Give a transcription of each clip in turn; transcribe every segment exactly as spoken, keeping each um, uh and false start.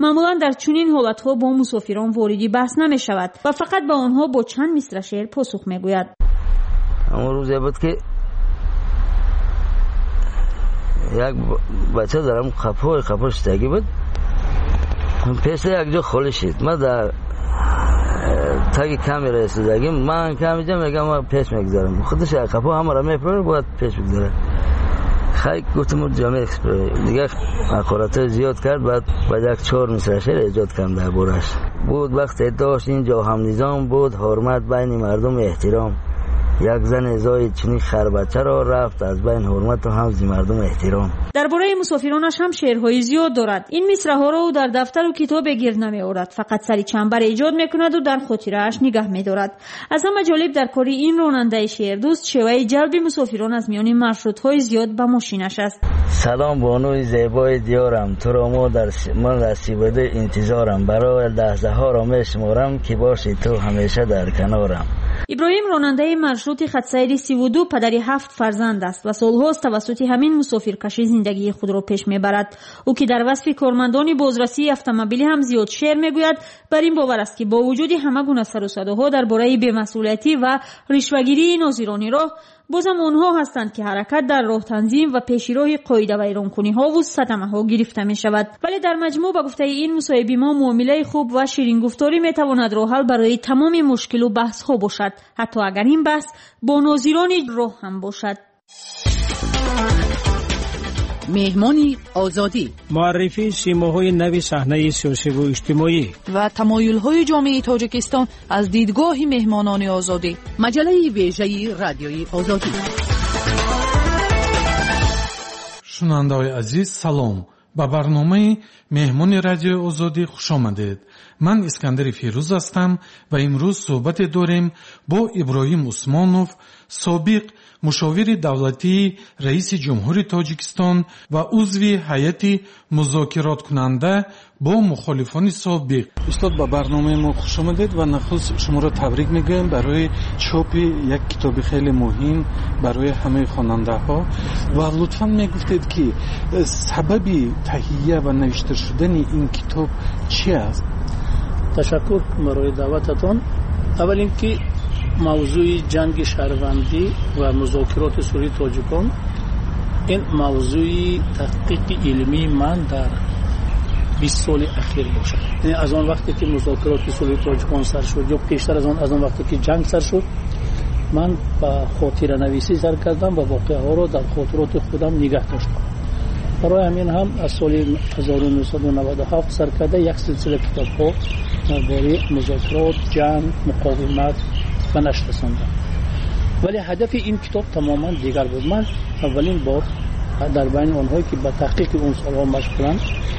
معمولا در چنین حالت‌ها با مسافران واردی بحث نمی‌شود و فقط به آنها با چند مصرع شعر پاسخ می‌گوید. اما روزی بود که یک بچه دارم خفای خفای شدگی بود، پیش یک جا خالی شد. من در تاگی کمی رسیدگی من کمی جا میگم من پیش میگذارم، خودش یک خفا همه را میپره باید پیش بگذاره. خیلی گفتم جامعه اکسپره دیگه مقالات زیاد کرد، بعد بعد یک چهار مصرع شعر ایجاد کردم در بورش. بود وقتی داشت اینجا هم نظام بود، حرمت بین مردم احترام. یک زن ازای چنین خربچه را رفت از بین حرمت و حفظ مردم احترام. درباره مسافرانش هم شعرهای زیاد دارد. این مصرع‌ها را او در دفتر و کتاب گرد نمی‌آورد، فقط سری چنبر ایجاد می‌کند و در خاطره‌اش نگاه می‌دارد. از همه جالب در کاری این راننده شعر دوست شیوه جلب مسافران از میان مارشروت‌های زیاد به ماشینش است. سلام بانوی زیبای دیارم، تو را ما در من رسیده انتظارم، برای لحظه ها را می‌شمارم که باشی تو همیشه در کنارم. ابراهیم راننده مارشروت خط سیر سی و دو پدری هفت فرزند است و سالهاست توسط همین مسافرکشی زندگی خود را پیش میبرد. او که در وصف کارمندان بازرسی اتومبیلی هم زیاد شعر میگوید، بر این باور است که با وجود همه گونه سر و صداها درباره بی‌مسئولیتی و رشوه‌گیری ناظران راه، بازم آنها هستند که حرکت در راه تنظیم و پیشرو قاعده ویرانکنی ها و صدمه ها گرفته می شود. ولی در مجموع به گفته این مصاحبه ما معامله خوب و شیرین گفتاری می تواند راه حل برای تمام مشکل و بحث ها باشد، حتی اگر این بحث با ناظران راه هم باشد. مهمانی آزادی، معرفی سیماهای نوی صحنه سیاسی و اجتماعی و تمایل‌های جامعه تاجیکستان از دیدگاه مهمانان آزادی. مجله ویژه رادیوی آزادی. شنوندگان عزیز سلام، با برنامه مهمان رادیوی آزادی خوش آمدید. من اسکندر فیروز هستم و امروز صحبت داریم با ابراهیم عثمانوف، سابق مشاور دولتی رئیس جمهوری تاجیکستان و عضو هیئت مذاکرات کننده با مخالفان سابق. استاد با برنامه ما خوش آمدید و نخست شما را تبریک میگویم برای چاپ یک کتاب خیلی مهم برای همه خواننده ها و لطفاً میگفتید که سبب تهیه و نوشته شدن این کتاب چی است؟ تشکر برای دعوتتان. اول اینکه موضوع جنگ شهروندی و مذاکرات سوری تاجیکان این موضوع تحقیق علمی من در بیست سال اخیر باشد. یعنی از آن وقتی که مذاکرات سوری تاجیکان سر شد یا پیشتر از آن از آن وقتی که جنگ سر شد، من با خاطره نویسی سر کردم و واقعه ها را در خاطرات خودم نگه داشتم. برای همین هم از سال هزار و نهصد و نود و هفت سر کرده یک سلسله کتاب ها درباره مذاکرات، جنگ، مقاومت و نشر رساندم. ولی هدف این کتاب تماما دیگر بود. من اولین بار در بین آنهایی که به تحقیق اون سالها مشغولند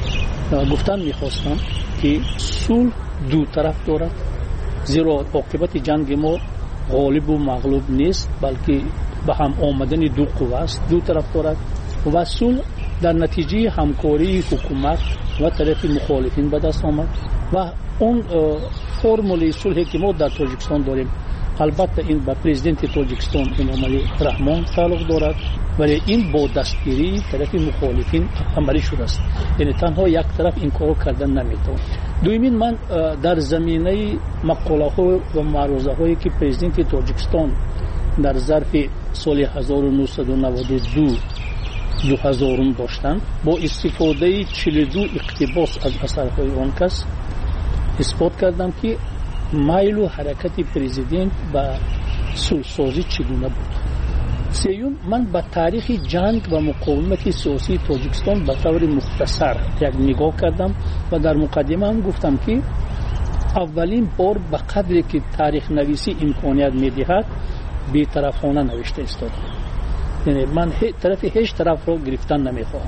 گفتن میخواستم که صلح دو طرف دارد، زیرا عاقبت جنگ ما غالب و مغلوب نیست، بلکه به هم آمدن دو قوه است، دو طرف دارد و صلح در نتیجه همکاری حکومت و طرف مخالفین به دست آمد و اون فرمول صلحی که ما در تاجیکستان داریم، البته این با پرزیدنت تاجیکستان امام علی رحمان تعلق دارد، ولی این با دستگیری طرف مخالفین عملی شده است. یعنی تنها یک طرف این کارو کردن نمیتونه. دومین من در زمینه مقاله ها و معروضه هایی که پرزیدنت تاجیکستان در ظرف سال هزار و نهصد و نود و دو دو هزارم داشتن با استفاده چهل و دو اقتباس از اثرهای آن کس اثبات کردم که میل و حرکت پرزیدنت با صلح سازی چگونه بود. سیوم من به تاریخ جنگ و مقاومت سیاسی تاجیکستان به طور مختصر یک نگاه کردم و در مقدمه هم گفتم که اولین بار به قدری که تاریخ نویسی امکانیت میدهد بی‌طرفانه نوشته است. یعنی من طرف هیچ طرف رو گرفتن نمیخواهم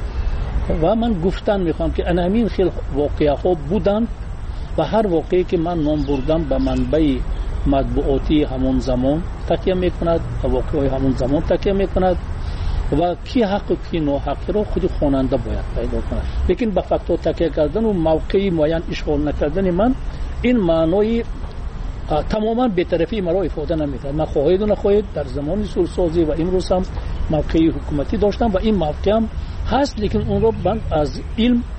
و من گفتن میخوام که انامین خیلی واقعه ها بودن و هر واقعی که من نام بردم به منبع مطبوعاتی همون زمان تکیه میکند و واقعی همون زمان تکیه میکند و کی حق و کی ناحق رو خود خواننده باید پیدا کند. لیکن به فکت‌ها تکیه کردن و موقعی معین اشغال نکردن من این معنای تماما بی‌طرفی مرا افاده نمی‌کرد. من خواهید و نخواهید در زمان صلح‌سازی و امروز هم موقعی حکومتی داشتم و این موقع هم هست، لیکن اون رو من از علم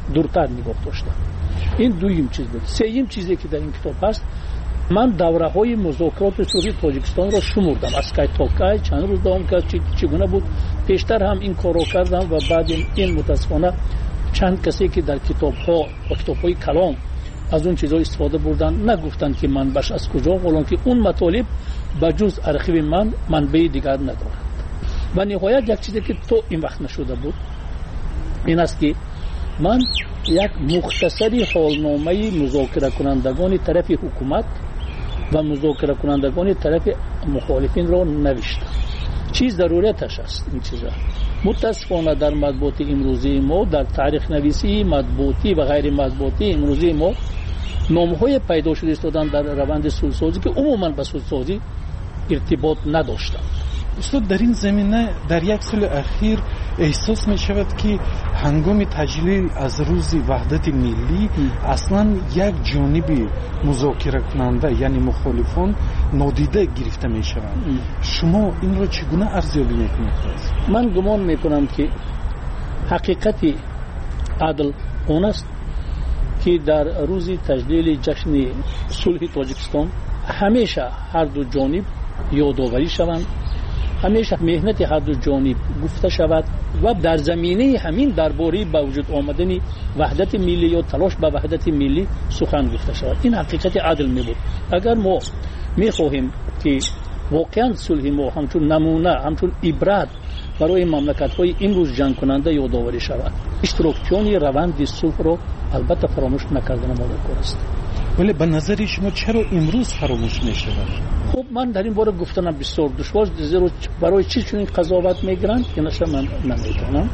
دورتر نگاه داشتم. این دویم چیز بود. سوم چیزی که در این کتاب هست، من دوره های مذاکرات صلح تاجیکستان را شمردم، از کی تا کی، چند روز دوام کرد، چگونه بود. پیشتر هم این کارو کردم و بعد این متاسفانه چند کسی که در کتاب ها و کتاب های کلام از اون چیزا استفاده بردن نگفتن که منبعش از کجا، حالان که اون مطالب بجز ارخیو من منبع دیگر ندارد. و نهایت یک چیزی که تو این وقت نشده بود این است که من یک مختصری حالنامه مذاکره کنندگان طرف حکومت و مذاکره کنندگان طرف مخالفین را نوشتم. چی ضرورتش است این چیزا؟ متاسفانه در مطبوعات امروزی ما، در تاریخ نویسی مطبوعاتی و غیر مطبوعاتی امروزی ما، نام‌های پیدا شده استادن در روند صلح‌سازی که عموما به صلح‌سازی ارتباط نداشتند. استاد در این زمینه در یک سال اخیر احساس می شود که هنگام تجلیل از روز وحدت ملی اصلا یک جانب مذاکره کننده یعنی مخالفان نادیده گرفته می شود. شما این را چگونه ارزیابی می کنید؟ من گمان می کنم که حقیقت عدل اون است که در روز تجلیل جشن صلح تاجیکستان همیشه هر دو جانب یادآوری شوند، همیشه مهنت هر دو جانب گفته شود و در زمینه همین درباره با وجود آمدن وحدت ملی یا تلاش به وحدت ملی سخن گفته شود. این حقیقت عدل می بود. اگر ما می خواهیم که واقعا صلح ما همچون نمونه، همچون عبرت برای مملکت های امروز جنگ کننده یادآوری شود، اشتراکیان روند صلح را البته فراموش نکردن ما کار است. ولی به نظر شما چرا امروز فراموش می شود؟ خب من در این باره گفتنم بسیار دشوار، زیرا برای چی چون این قضاوت میگیرن که نشه من نمیتونم.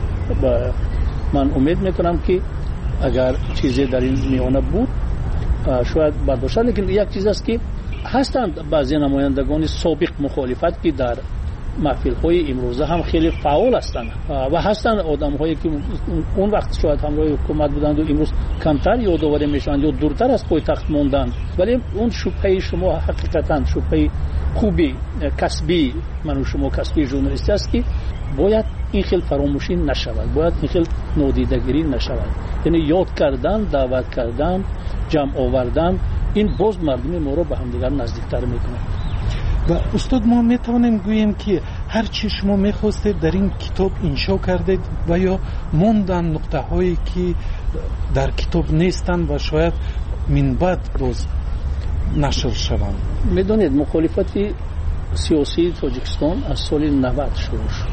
من امید میکنم که اگر چیزی در این میانه بود شاید برداشت، لیکن یک چیز است که هستند بعضی نمایندگان سابق مخالفت که در محفل های امروزه هم خیلی فعال هستند و هستند آدم هایی که اون وقت شاید همراه حکومت بودند و امروز کمتر یادآوری میشوند یا دورتر از پایتخت موندند. ولی اون شبهه شما حقیقتا شبهه خوبی کسبی من و شما کسبی ژورنالیستی است که باید این خیلی فراموشی نشود، باید این خیلی نادیدگیری نشود. یعنی یاد کردن، دعوت کردن، جمع آوردن، این باز مردم ما رو به هم دیگر نزدیکتر میکنه. و استاد ما میتوانیم گوییم که هر چی شما میخواستید در این کتاب انشا کردید و یا موندن نقطه هایی که در کتاب نیستند و شاید من بعد باز نشر شوند. میدونید مخالفت سیاسی تاجیکستان از سال نود شروع شد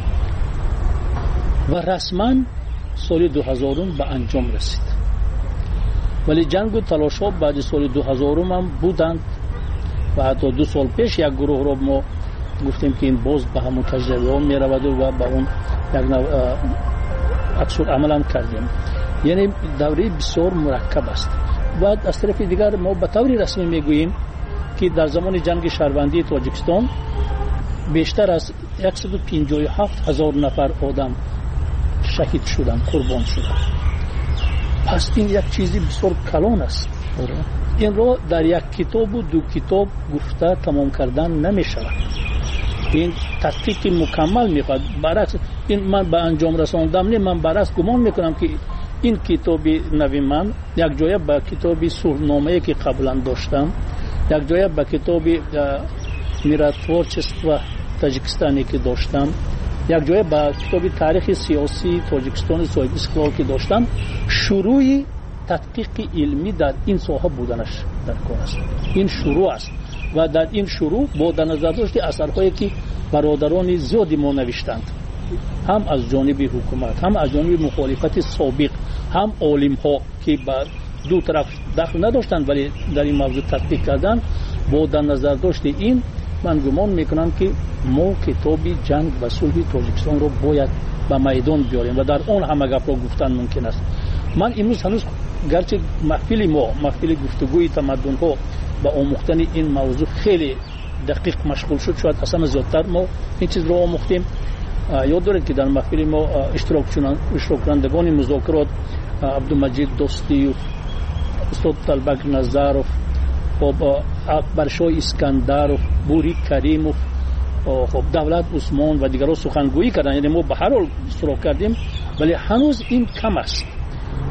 و رسما سال دو هزار به انجام رسید، ولی جنگ و تلاش ها بعد سال دو هزار هم بودند و حتی دو سال پیش یک گروه را ما گفتیم که این باز به همون تجربه ها می رود و به اون یک نوع عکس العمل هم کردیم. یعنی دوره بسیار مرکب است. و از طرف دیگر ما به طور رسمی می گوییم که در زمان جنگ شهروندی تاجیکستان بیشتر از صد و پنجاه و هفت هزار نفر آدم شهید شدند، قربان شدند. پس این یک چیزی بسیار کلان است. این رو در یک کتاب و دو کتاب گفته تمام کردن نمی شود. این تحقیق مکمل می خواهد. برعکس این من به انجام رساندم نه، من برعکس گمان می کنم که این کتاب نوی من یک جای با کتاب سورنامه که قبلا داشتم، یک جای با کتاب میراتورچست و تاجیکستانی که داشتم، یک جای با کتاب تاریخ سیاسی تاجیکستان صاحب استقلال که داشتم، شروعی تحقیق علمی در این ساحه بودنش در کار است. این شروع است و در این شروع با در نظر داشت اثرهایی که برادران زیادی ما نوشتند، هم از جانب حکومت، هم از جانب مخالفت سابق، هم عالم ها که بر دو طرف دخل نداشتند ولی در این موضوع تحقیق کردند، با در نظر داشت این من گمان میکنم که ما کتاب جنگ و صلح تاجیکستان رو باید به میدان بیاریم و در آن همه گپ را گفتن ممکن است. من امروز هنوز گرچه محفل ما محفل گفتگوی تمدن ها با آموختن این موضوع خیلی دقیق مشغول شد، شاید اصلا زیادتر ما این چیز رو آموختیم. یاد دارید که در محفل ما اشتراک کنندگان مذاکرات عبدالمجید دوستی و استاد طلبک نظرов و اکبرشاه اسکندر و بوری کریم و خب دولت عثمان و دیگران سخنگویی کردن. یعنی ما به هر حال اشتراک کردیم ولی هنوز این کم است.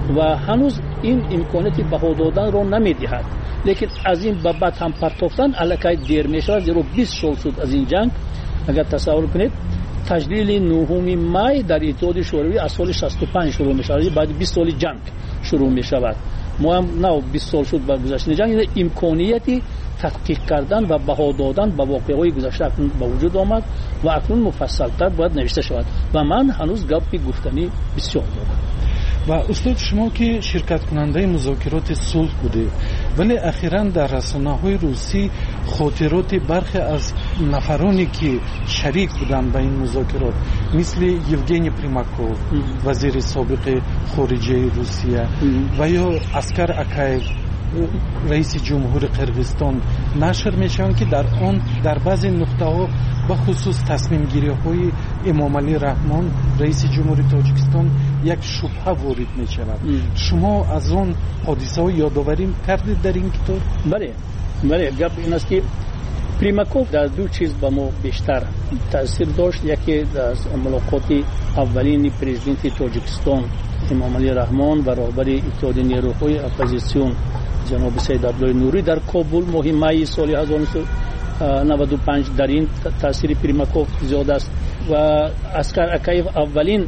و هنوز این امکانات بها دادن رو نمیدهد. لیکن از این بابت هم پرتافتن الکی دیر میشود، زیرا بیست سال شد از این جنگ. اگر تصور کنید تجلیل نهم مای در اتحاد شوروی از سال شصت و پنج شروع می شود، بعد بیست سال جنگ شروع می شود. ما هم نه بیست سال شد با گذشتن جنگ. این امکانیتی تحقیق کردن و بها دادن به واقعه‌های گذشته اکنون به وجود آمد و اکنون مفصل‌تر باید نوشته شود و من هنوز گپی گفتنی بسیار دارم. و استاد شما که شرکت کننده مذاکرات صلح بوده، ولی اخیراً در رسانه‌های روسی خاطرات برخی از نفرانی که شریک بودند به این مذاکرات مثل یوگنی پریماکوف وزیر سابق خارجه روسیه و یا اسکر اکایف رئیس جمهور قرقیزستان نشر میشن که در آن در بعضی نقطه ها به خصوص تصمیم گیری های امام علی رحمان رئیس جمهوری تاجیکستان یک شبهه وارد می شود. شما از آن حادثه ها یادآوری کردید در این کتاب؟ بله بله. گپ این است که پریماکوف در دو چیز به ما بیشتر تاثیر داشت. یکی از ملاقات اولین پرزیدنت تاجیکستان امام علی رحمان و رهبر اتحاد نیروهای اپوزیسیون جناب سید عبدالله نوری در کابل ماه مای سال هزار و نهصد و نود و پنج در این تاثیر پریماکوف زیاد است. و اسکر اکایف اولین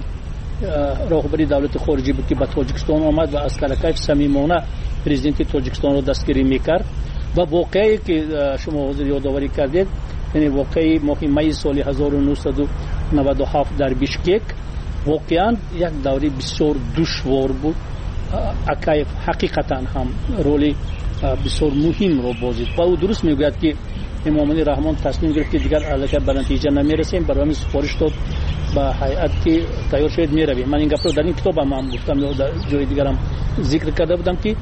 رهبر دولت خارجی بود که به تاجیکستان آمد و اسکر اکایف صمیمانه پرزیدنت تاجیکستان را دستگیری میکرد. و واقعی که شما حضور یادآوری کردید، یعنی واقعی ماه مای سال هزار و نهصد و نود و هفت در بیشکک واقعا یک دوره بسیار دشوار بود. اکایف حقیقتا هم رولی بسیار مهم رو بازید و او درست میگوید که امام علی رحمان تصمیم گرفت که دیگر علاقه به نتیجه نمیرسیم، برای همین سفارش داد به هیئت که تیار شد میرویم. من این گپ رو در این کتاب هم گفتم یا در جای دیگر هم ذکر کرده بودم که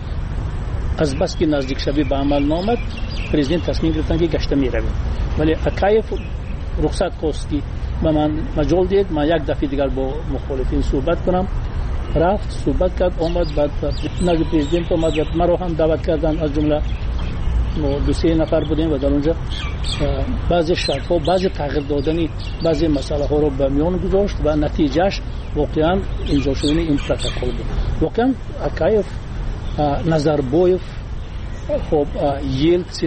از بس که نزدیک شوی به عمل نامد پرزیدنت تصمیم گرفتن که گشته میرویم، ولی اکایف رخصت خواست که به من مجال دید من یک دفعه دیگر با مخالفین صحبت کنم. رفت صحبت کرد، آمد بعد نزد پرزیدنت آمد و مرا هم دعوت کردن. از جمله دو سه نفر بودیم و در اونجا بعضی شرط ها بعضی تغییر دادنی بعضی مسئله ها رو به میان گذاشت و نتیجهش واقعا امضا شدن این پروتکل بود. واقعا اکایف، نظربایف، خب یلتسین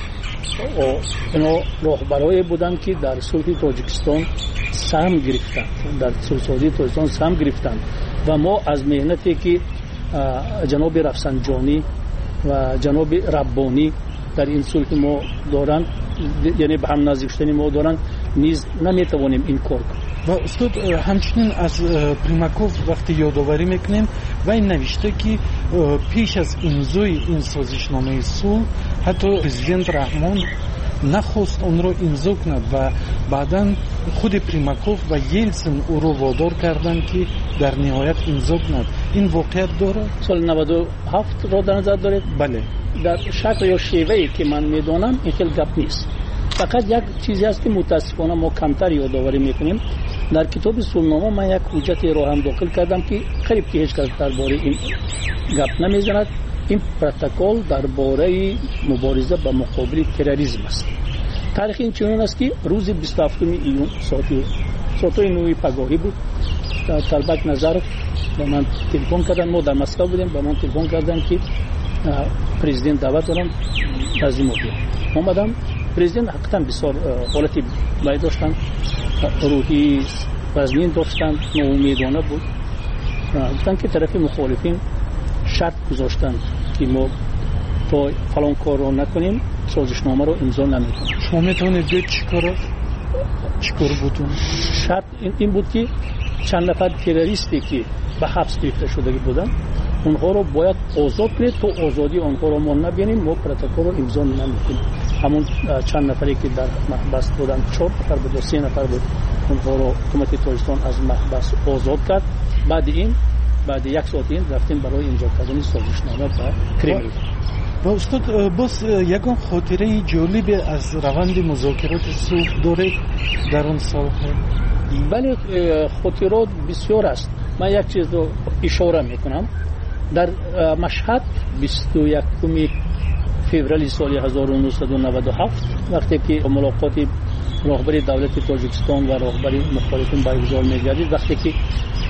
و اینا راهبرای بودن که در صلح تاجیکستان سهم گرفتند، در صلح تاجیکستان سهم گرفتند و ما از مهنتی که جناب رفسنجانی و جناب ربانی در این صلح ما دارند، یعنی به هم نزدیک شدن ما دارند، نیز نمیتوانیم این کار کنیم. و استاد همچنین از پریماکوف وقتی یادآوری میکنیم و این نوشته که پیش از امضای این سازشنامه صلح حتی پرزیدنت رحمان نخواست اون رو امضا کند و بعدا خود پریماکوف و یلتسین او رو وادار کردند که در نهایت امضا کند. این واقعیت داره؟ سال نود و هفت رو در نظر دارید؟ بله. در شکل یا شیوهی که من میدونم این خیلی گپ نیست. فقط یک چیزی است که متاسفانه ما کمتر یادآوری میکنیم. در کتاب صلحنامه من یک حجتی رو هم داخل کردم که قریب که هیچ کس درباره این گپ نمیزند. این پروتکل درباره مبارزه با مقابل تروریسم است. تاریخ این چنین است که روز بیست و هفتم ایون ساعت ساعت نه پگاهی بود. طلبک نظر به من تلفن کردن، ما در مسکو بودیم، به من تلفن کردن که پرزیدنت دعوت دارن از این موضوع. اومدم. پرزیدنت حقیقتا بسیار حالتی باید داشتن، روحی وزنین داشتن، ناامیدانه بود. گفتن که طرف مخالفین شرط گذاشتن که ما تا فلان کار رو نکنیم سازشنامه رو امضا نمیکنیم. شما میتونید بگید چی کار چی کار بودون؟ شرط این بود که چند نفر تروریستی که به حبس گرفته شده بودن اونها رو باید آزاد کنید، تو آزادی اونها رو ما نبینیم ما پروتکل رو امضا نمیکنیم. همون چند نفری که در محبس بودن، چهار نفر بود، سه نفر بود، اونها رو حکومت تاجیکستان از محبس آزاد کرد. بعد این بعد یک ساعت این رفتیم برای امضا کردن سازشنامه با کرملین. و استاد باز یکم خاطره جالب از روند مذاکرات صلح داره در اون سال؟ بله خاطرات بسیار است. من یک چیز رو اشاره میکنم. در مشهد بیست و یکم فوریه سال هزار و نهصد و نود و هفت وقتی که ملاقات راهبر دولت تاجیکستان و راهبر مخالفین برگزار می‌گردید، وقتی که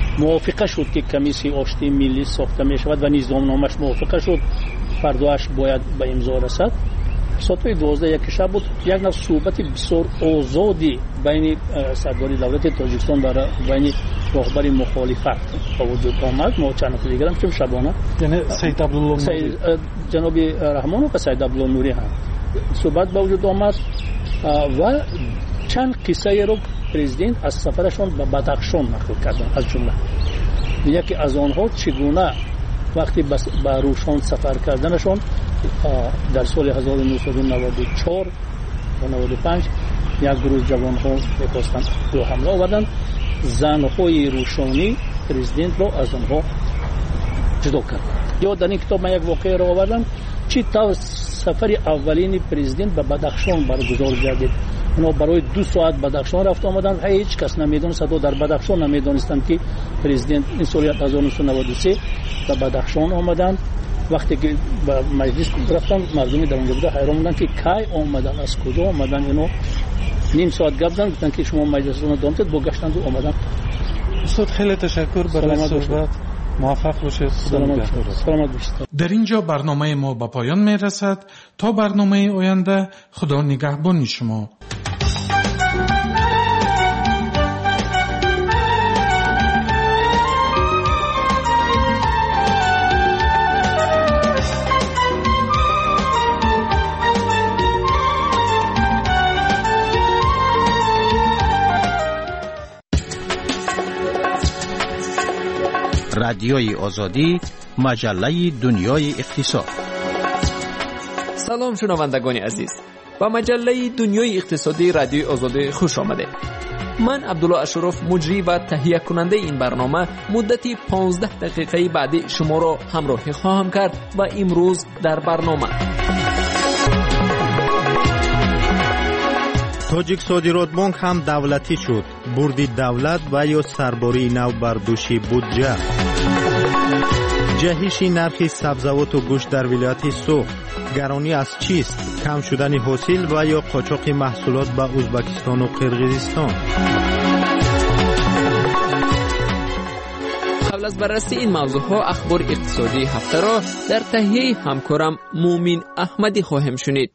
موافقه شد که کمیسیون آشتی ملی ساخته می شود و نظامنامه‌اش موافقه شد، فرداش باید به امضا رسد. ساعت دوازده یک شب بود. یک نوع صحبت بسیار آزادی بین سردار دولت تاجیکستان و بین راهبر مخالفت با وجود آمد. ما چند نفر دیگر هم که شبانه یعنی سید عبدالله نوری، جناب رحمان و سید عبدالله نوری هم صحبت با وجود آمد و چند قصه رو پرزیدنت از سفرشون به بدخشان نقل کردن. از جمله یکی از آنها چگونه وقتی به روشان سفر کردنشون در سال هزار و نهصد و نود و چهار و نود و پنج یک گروه جوانها می‌خواستند دو حمله آوردند، زنهای روشانی پرزیدنت رو از آنها جدا کرد. یا در این کتاب من یک واقعه را آوردم چی تا سفر اولین پرزیدنت به بدخشان برگزار گردید. اونا برای دو ساعت بدخشان رفت آمدن و هیچ کس نمیدونست، تا در بدخشان نمیدونستند که پرزیدنت این سال هزار و نهصد و نود و سه به بدخشان آمدند. وقتی که به مجلس رفتن مردمی در اونجا بوده حیران بودن که کی آمدن، از کجا آمدن. اینو نیم ساعت گپ زدن، گفتن که شما مجلس رو دامتید، با گشتند و آمدن. استاد خیلی تشکر برای صحبت، موفق باشید. سلامت باشید. در اینجا برنامه ما به پایان می رسد. تا برنامه آینده، خدا نگهبان شما. رادیوی آزادی، مجله دنیای اقتصاد. سلام شنوندگان عزیز، با مجله دنیای اقتصادی رادیوی آزادی خوش آمده. من عبدالله اشرف مجری و تهیه کننده این برنامه مدتی پانزده دقیقه بعد شما را همراهی خواهم کرد و امروز در برنامه تاجیک صادرات بانک هم دولتی شد. بردی دولت و یا سرباری نو بر دوش بودجه. جهش نرخ سبزیجات و گوشت در ولایت سوخ. گرانی از چیست؟ کم شدن حاصل و یا قاچاق محصولات به ازبکستان و قرقیزستان. قبل از بررسی این موضوع ها اخبار اقتصادی هفته را در تهیه همکارم مومین احمدی خواهیم شنید.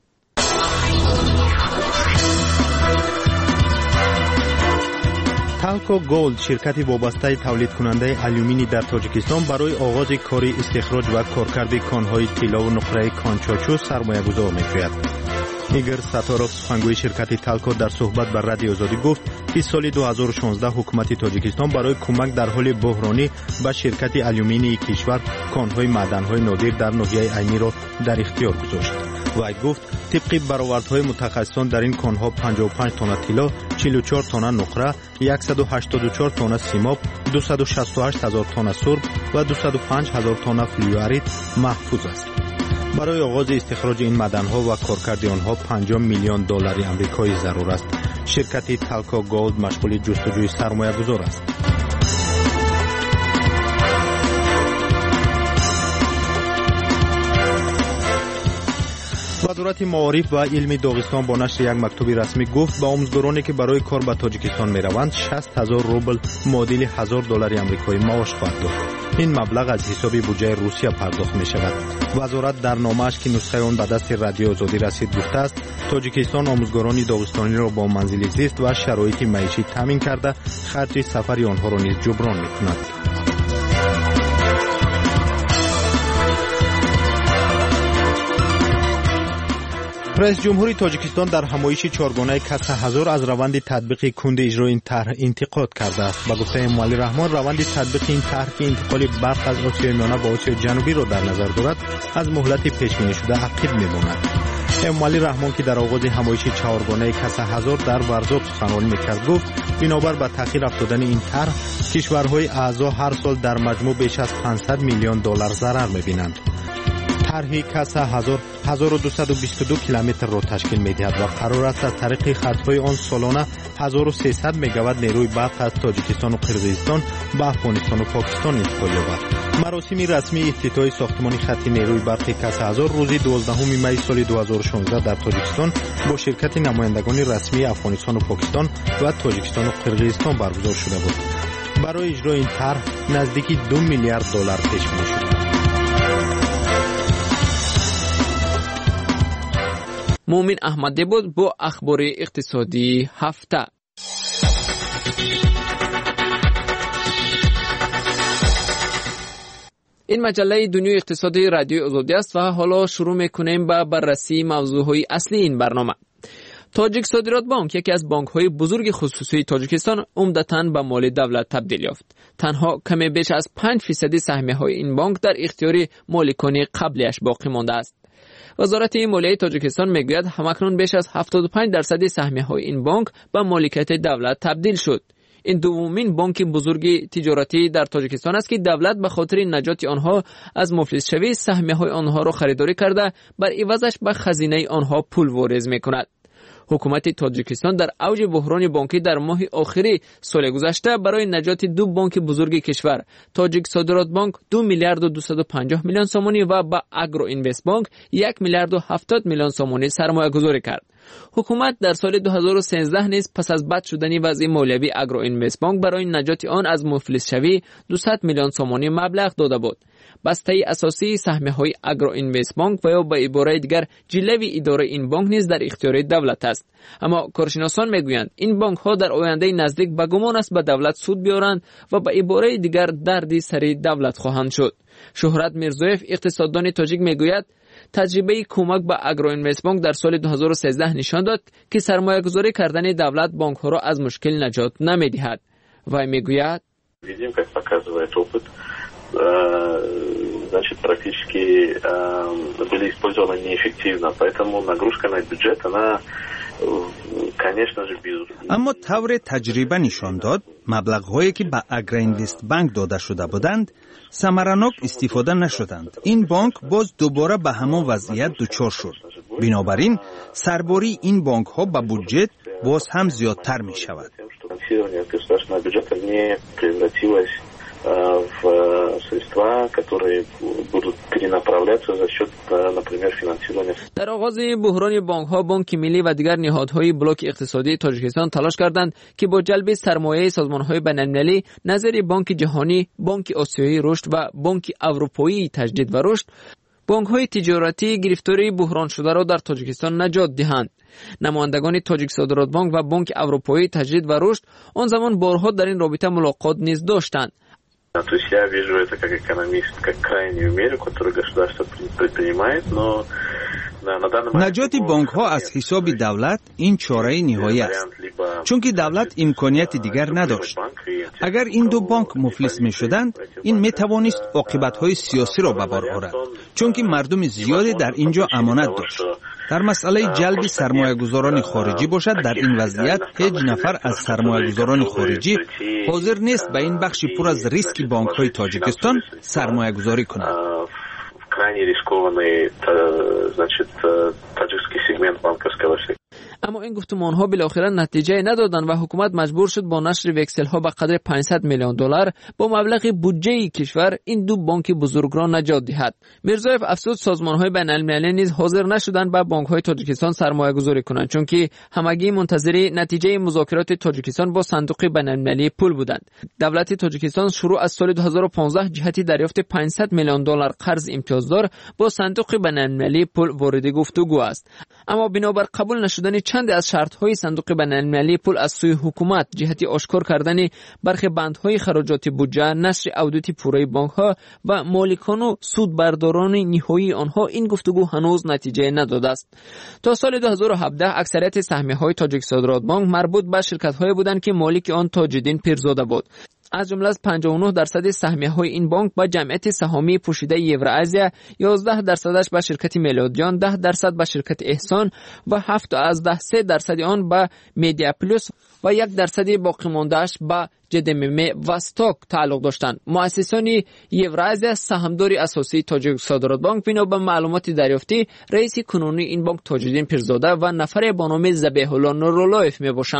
تالکو گولد شرکتی وابسته تولید کننده آلومینی در تاجیکستان برای آغاز کار استخراج و کارکرد کانهای طلا و نقره کانچاچو سرمایه گذار می‌شود. ایگر ستارov سخنگوی شرکت تالکو در صحبت با رادیو آزادی گفت که سال دو هزار و شانزده حکومت تاجیکستان برای کمک در حال بحرانی به شرکت آلومینی کشور کانهای معدن‌های نادر در ناحیه عینی را در اختیار گذاشت. و گفت طبق برآوردهای متخصصان در این کانها پنجاه و پنج تن طلا، چهل و چهار تن نقره، صد و هشتاد و چهار تن سیماب، دویست و شصت و هشت هزار تن سرب و دویست و پنج هزار تن فلوریت محفوظ است. برای آغاز استخراج این معدن‌ها و کارکرد آنها پنجاه میلیون دلار آمریکایی ضرور است. شرکت تالکو گولد مشغول جستجوی سرمایه‌گذار است. وزارت معارف و علم داغستان با نشر یک مکتوب رسمی گفت به آموزگارانی که برای کار به تاجیکستان میروند شصت هزار روبل معادل هزار دلار آمریکایی معاش خواهد داد. این مبلغ از حساب بودجه روسیه پرداخت می شود. وزارت در نامه‌اش که نسخه آن به دست رادیو آزادی رسید گفته است تاجیکستان آموزگاران داغستانی را با منزل زیست و شرایط معیشی تامین کرده خرج سفر آنها را نیز جبران می‌کند. رئیس جمهوری تاجیکستان در همایش چهارگانه کسر هزار از روند تطبیق کند اجرای این طرح انتقاد کرده است. به گفته اموالی رحمان روند تطبیق این طرح که انتقال برق از آسیای میانه به آسیای جنوبی را در نظر دارد از مهلت پیش بینی شده عقب میماند. اموالی رحمان که در آغاز همایش چهارگانه کسر هزار در ورزاب سخنرانی میکرد گفت بنابر به تأخیر افتادن این طرح کشورهای اعضا هر سال در مجموع بیش از پانصد میلیون دلار ضرر میبینند. طرح کسر هزار هزار و دویست و بیست و دو کیلومتر را تشکیل می‌دهد و قرار است از طریق خط‌های آن سالانه هزار و سیصد مگاوات نیروی برق از تاجیکستان و قرقیزستان به افغانستان و پاکستان انتقال یابد. مراسم رسمی افتتاح ساختمان خط نیروی برق کسر هزار روز دوازدهم می سال دو هزار و شانزده در تاجیکستان با شرکت نمایندگان رسمی افغانستان و پاکستان و تاجیکستان و قرقیزستان برگزار شده بود. برای اجرای این طرح نزدیکی دو میلیارد دلار پیش بینی شده. مومن احمدی بود با اخبار اقتصادی هفته. این مجله دنیای اقتصادی رادیو آزادی است و حالا شروع میکنیم با بررسی موضوعهای اصلی این برنامه. تاجیک صادرات بانک یکی از بانک‌های بزرگ خصوصی تاجیکستان عمدتاً به مال دولت تبدیل یافت. تنها کمی بیش از پنج فیصد سهمیه‌های این بانک در اختیار مالکان قبلیش باقی مانده است. وزارت مالیه تاجیکستان میگوید همکنون بیش از هفتاد و پنج درصد سهمیه‌های این بانک به مالکیت دولت تبدیل شد. این دومین بانک بزرگ تجارتی در تاجیکستان است که دولت به خاطر نجات آنها از مفلس شوی سهمیه‌های آنها را خریداری کرده بر عوضش به خزینه آنها پول واریز می‌کند. حکومت تاجیکستان در اوج بحران بانکی در ماه آخری سال گذشته برای نجات دو بانک بزرگ کشور، تاجیک صادرات بانک دو میلیارد و دویست و پنجاه میلیون سومانی و با اگرو اینوست بانک یک میلیارد و هفتاد میلیون سومانی سرمایه گذاری کرد. حکومت در سال دو هزار و سیزده نیز پس از بد شدن وضع مالیوی اگرو اینوست بانک برای نجات آن از مفلس شوی دویست میلیون سومانی مبلغ داده بود. بسته اساسی سهمیه‌های اگرو اینوست بانک و یا به عبارت دیگر جلوی اداره این بانک نیز در اختیار دولت است. اما کارشناسان میگویند این بانک ها در آینده نزدیک به گمان است به دولت سود بیارند و به عبارت دیگر دردی سر دولت خواهند شد. شهرت میرزویف اقتصاددان تاجیک میگوید تجربه کمک به اگرو اینوست بانک در سال دو هزار و سیزده نشان داد که سرمایه گذاری کردن دولت بانک ها را از مشکل نجات نمیدهد. و میگوید значит, практически э, были использованы неэффективно, поэтому нагрузка на бюджет, она, конечно же, безусловно. اما طور تجربه نشان داد مبلغ‌هایی که به اگرینوست بانک داده شده بودند ثمرناک استفاده نشدند. این بانک باز دوباره به همان وضعیت دچار شد. بنابراین سرباری این بانک ها به بودجه باز هم زیادتر می شود. в средства, которые будут перенаправляться за счет, например, финансирования. در آغاز بحران بانک ها، بانک ملی و دیگر نهادهای بلوک اقتصادی تاجیکستان تلاش کردند که با جلب سرمایه سازمان های بین‌المللی نظیر بانک جهانی، بانک آسیایی رشد و بانک اروپایی تجدید و رشد، بانک های تجارتی گرفتاری بحران شده را در تاجیکستان نجات دهند. نمایندگان تاجیک صادرات بانک و بانک اروپایی تجدید و رشد آن زمان بارها در این رابطه ملاقات نیز داشتند. То есть я вижу это как экономист, как крайнюю меру, которую государство предпринимает, но نجات بانک ها از حساب دولت این چاره نهایی است، چون که دولت امکانیت دیگر نداشت. اگر این دو بانک مفلس می شدند، این می توانست عاقبت های سیاسی را به بار آورد، چون که مردم زیادی در اینجا امانت داشت. در مسئله جلب سرمایه گذاران خارجی باشد، در این وضعیت هیچ نفر از سرمایه گذاران خارجی حاضر نیست به این بخش پر از ریسک بانک های تاجیکستان سرمایه گذاری کند. крайне рискованный, значит, таджикский сегмент банковского сектора. اما این گفتمان‌ها بالاخره نتیجه ندادند و حکومت مجبور شد با نشر وکسل‌ها به قدر پانصد میلیون دلار با مبلغ بودجه کشور این دو بانک بزرگ را نجات دهد. میرزایف افسود سازمان‌های بین‌المللی نیز حاضر نشدند به بانک‌های تاجیکستان سرمایه‌گذاری کنند، چون که همگی منتظر نتیجه مذاکرات تاجیکستان با صندوق بین‌المللی پول بودند. دولت تاجیکستان شروع از سال دو هزار و پانزده جهت دریافت پانصد میلیون دلار قرض امتیازدار با صندوق بین‌المللی پول وارد گفتگو است. اما بنابر قبول نشدن چند از شرط‌های صندوق بین‌المللی پول از سوی حکومت جهت آشکار کردن برخی بندهای خراجات بودجه، نشر اودیت پوره بانک‌ها و مالکان و سودبرداران نهایی آنها، این گفتگو هنوز نتیجه نداده است. تا سال دو هزار و هفده اکثریت سهمیه‌های تاجیک صادرات بانک مربوط به شرکت‌های بودند که مالک آن تاج‌الدین پیرزاده بود. از جمله از پنجاه و نه درصد سهمیه‌های این بانک با جمعیت سهامی پوشیده یوراسیا، یازده درصدش به شرکت میلادیان، ده درصد به شرکت احسان و هفت از ده سه درصد آن به میدیا پلوس و یک درصد باقی مانده‌اش به جدمم و استاک تعلق داشتند. مؤسسان یوراسیا سهامدار اساسی تاجیک صادرات بانک بنا به معلومات دریافتی رئیس کنونی این بانک تاج‌الدین پیرزاده و نفر با نام ذبیح الله نورالله‌اف میباشند.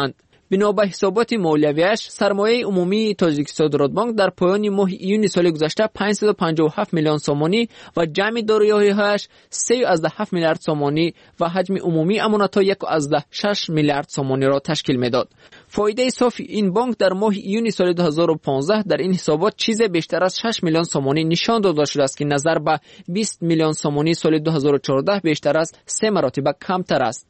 بنا به حسابات مالیویش سرمایه عمومی تاجیک صادرات بانک در پایان ماه ایون سال گذشته پانصد و پنجاه و هفت میلیون سومانی و جمع دارایی‌هایش سه و هفت میلیارد سومانی و حجم عمومی امانت‌ها یک و شش میلیارد سومانی را تشکیل می‌داد. فایده صافی این بانک در ماه ایون سال دو هزار و پانزده در این حسابات چیز بیشتر از شش میلیون سومانی نشان داده شده است که نظر به بیست میلیون سومانی سال دو هزار و چهارده بیشتر از سه مراتب کمتر است.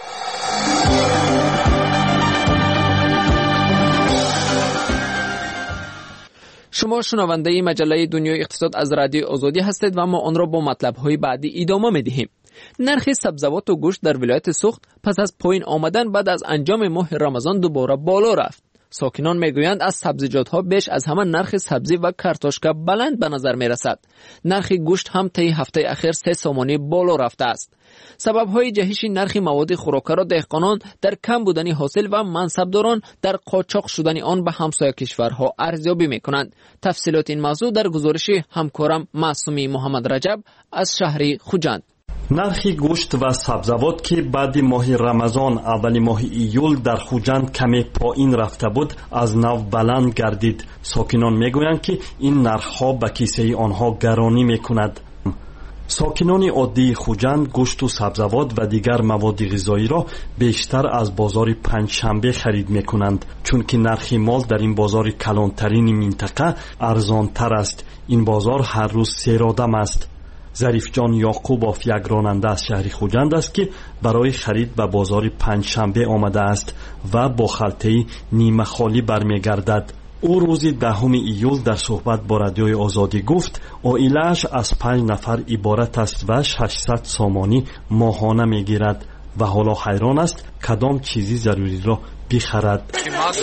شما شنونده مجله دنیای اقتصاد از رادیو آزادی هستید و ما آن را با مطلب‌های بعدی ادامه می‌دهیم. نرخ سبزیجات و گوشت در ولایت سوخت پس از پایین آمدن بعد از انجام ماه رمضان دوباره بالا رفت. ساکنان میگویند از سبزیجات‌ها بیش از همه نرخ سبزی و کارتوشکا بلند به نظر می‌رسد. نرخ گوشت هم طی هفته اخیر سه سومانی بالا رفته است. سبب‌های جهش نرخ مواد خوراکی را دهقانان در کم بودن حاصل و منصبداران در قاچاق شدن آن به همسایه کشورها ارزیابی می‌کنند. تفصیلات این موضوع در گزارش همکارم معصومی محمد رجب از شهر خوجند. نرخی گوشت و سبزیجات که بعد ماه رمضان اول ماه ایول در خوجند کمی پایین رفته بود از نو بلند گردید. ساکنان میگویند که این نرخ‌ها به کیسه آنها گرانی میکند. ساکنان عادی خوجند گوشت و سبزیجات و دیگر مواد غذایی را بیشتر از بازار پنجشنبه خرید میکنند چون که نرخ مال در این بازار کلانترین منطقه ارزانتر است. این بازار هر روز سیرادم است. ظریف جان یعقوبوف یک راننده از شهر خوجند است که برای خرید به بازار پنجشنبه آمده است و با خلطه نیمه خالی برمیگردد. او روز دهم ایول در صحبت با رادیوی آزادی گفت عائله‌اش از پنج نفر عبارت است و ششصد سومانی ماهانه میگیرد و حالا حیران است کدام چیزی ضروری را بخرد.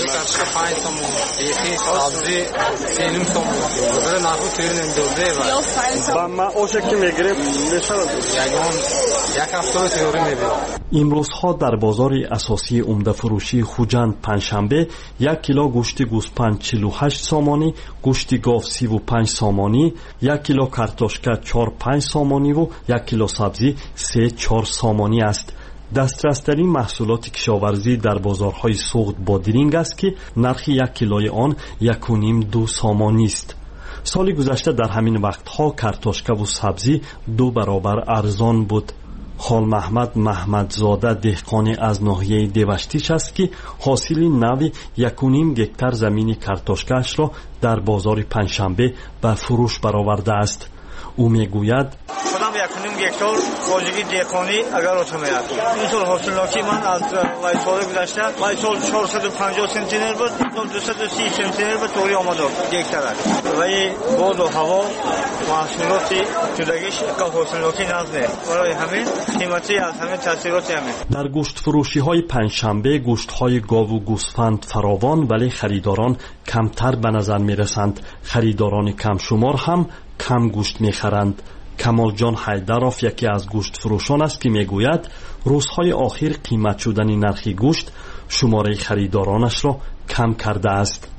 امروزها در بازار اساسی عمده فروشی خوجند پنجشنبه یک کیلو گوشت گوسفند چهل و هشت سومانی، گوشت گاو سی و پنج سومانی، یک کیلو کارتوشکا چهار پنج سومانی و یک کیلو سبزی سه چهار سومانی است. دسترسترین محصولات کشاورزی در بازارهای سوخت با درینگ است که نرخ یک کیلوی آن یک و نیم دو سومانی است. سال گذشته در همین وقتها کارتوشکا و سبزی دو برابر ارزان بود. خال محمد محمدزاده دهقان از ناحیه دیوشتیش است که حاصل نوی یک و نیم گکتار زمین کارتوشکاش را در بازار پنجشنبه به فروش برآورده است. او میگوید خودم یک و نیم گکتار واژگی دهقانی اگر اتو میاد این سال حاصلاتی من از سال گذشته سال چهارصد و پنجاه سنتیمتر بود، سال دویست و سی سنتیمتر بود طوری آمده گکتار ولی باد و هوا محصولاتی جداگیش که حاصلاتی نزده برای همین قیمتی از همین تاثیراتی همین. در گوشت فروشی های پنجشنبه گوشت های گاو و گوسفند فراوان ولی خریداران کمتر به نظر می رسند. خریداران کم شمار هم کم گوشت می‌خرند. کمال جان حیدروف یکی از گوشت فروشان است که میگوید روزهای آخر قیمت شدن نرخ گوشت شماره خریدارانش را کم کرده است.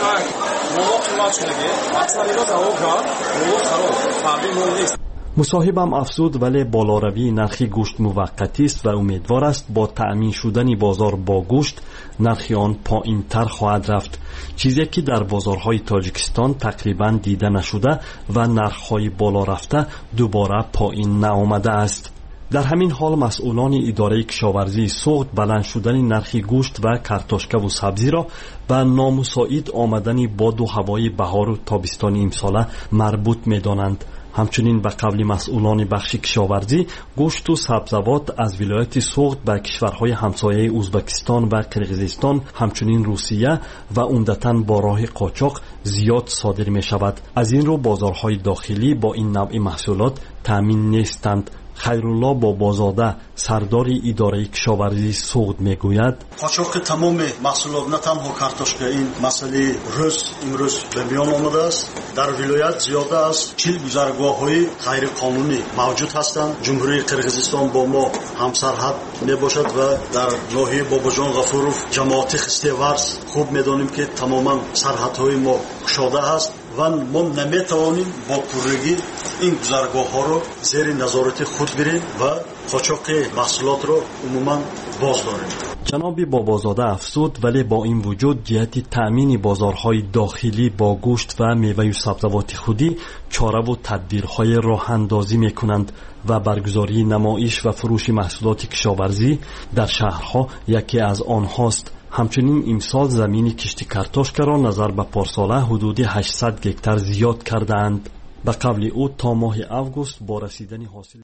مصاحبم افزود ولی بالاروی نرخ گوشت موقتی است و امیدوار است با تأمین شدن بازار با گوشت نرخ آن پایین تر خواهد رفت، چیزی که در بازارهای تاجیکستان تقریبا دیده نشده و نرخ‌های بالا رفته دوباره پایین نآمده است. در همین حال مسئولان اداره کشاورزی سوخت بلند شدن نرخ گوشت و کارتوشکا و سبزی را به نامساعد آمدن باد و هوای بهار و تابستان امساله مربوط می‌دانند. همچنین به قول مسئولان بخش کشاورزی گوشت و سبزیجات از ولایت سوخت به کشورهای همسایه ازبکستان و قرقیزستان همچنین روسیه و عمدتاً با راه قاچاق زیاد صادر می شود. از این رو بازارهای داخلی با این نوع محصولات تامین نیستند. خیرالله بابازاده سردار اداره کشاورزی سوخت میگوید قاچاق تمام محصولات نه تنها کارتوشکا این مسئله روز امروز به میان آمده است. در ولایت زیاده است چهل گذرگاه‌های غیر قانونی موجود هستند. جمهوری قرقیزستان با ما همسرحد میباشد و در ناحیه باباجان غفوروف جماعت خستیورز خوب میدانیم که تماما سرحدهای ما گشاده است و ما نمیتوانیم با پررگی این گذرگاه ها رو زیر نظارت خود گیریم و قاچاق محصولات رو عموما باز داریم. جناب بابازاده افزود ولی با این وجود جهت تأمین بازارهای داخلی با گوشت و میوه و سبزیجات خودی چاره و تدبیرهای راه اندازی میکنند و برگزاری نمایش و فروش محصولات کشاورزی در شهرها یکی از آنهاست. همچنین امسال زمین کشت کارتوشکا را نظر به پارساله حدود هشتصد گکتار زیاد کردند. به قبل او تا ماه اوگوست با رسیدن حاصل